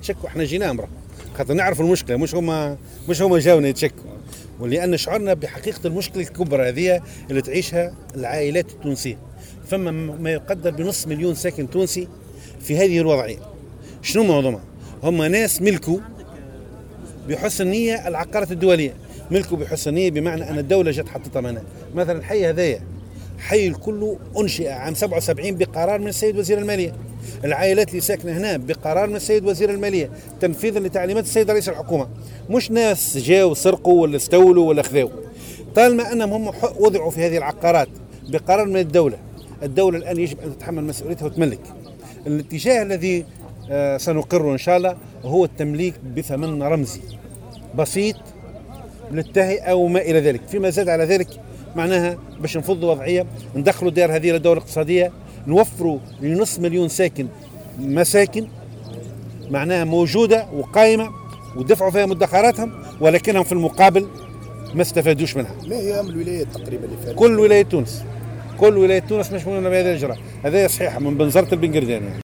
يتشكوا، احنا جيناهم خاطر نعرف المشكله، مش هما جاونا يتشكوا، ولان شعرنا بحقيقه المشكله الكبرى هذه اللي تعيشها العائلات التونسيه. فما ما يقدر بنص مليون ساكن تونسي في هذه الوضعيه. شنو موضوعهم؟ هم ناس ملكوا بحسن نيه العقارات الدوليه، ملكوا بحسن نيه بمعنى ان الدوله جت حطتها هنا. مثلا الحي هذايا حي الكل انشئ عام 77 بقرار من السيد وزير الماليه. العائلات اللي ساكنه هنا بقرار من السيد وزير الماليه تنفيذا لتعليمات السيد رئيس الحكومه، مش ناس جاوا سرقوا ولا استولوا ولا خذوا. طالما انهم هم وضعوا في هذه العقارات بقرار من الدوله الان يجب ان تتحمل مسؤوليتها وتملك. الاتجاه الذي سنقره ان شاء الله هو التمليك بثمن رمزي بسيط للتهيئه او ما الى ذلك. فيما زاد على ذلك معناها باش نفضوا وضعيه ندخلوا دار هذه للدوله الاقتصاديه، نوفروا لنص مليون ساكن مساكن معناها موجوده وقائمه ودفعوا فيها مدخراتهم، ولكنهم في المقابل ما استفادوش منها. ما هي الولايات تقريبا اللي فاتت؟ كل ولايه تونس مشموله بهذا الاجراء. هذا صحيح من بنزرت البنقرداني.